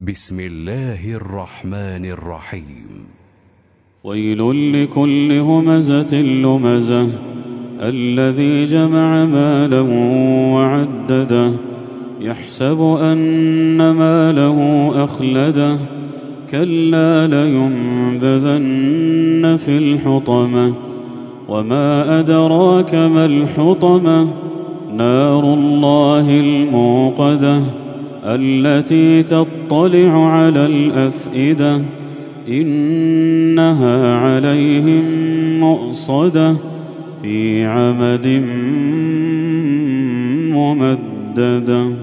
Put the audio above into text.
بسم الله الرحمن الرحيم. ويل لكل همزة لمزة الذي جمع مالا وعدده يحسب أن ماله أخلده كلا لينبذن في الحطمة وما أدراك ما الحطمة نار الله الموقدة التي تطلع على الأفئدة إنها عليهم مؤصدة في عمد ممددة.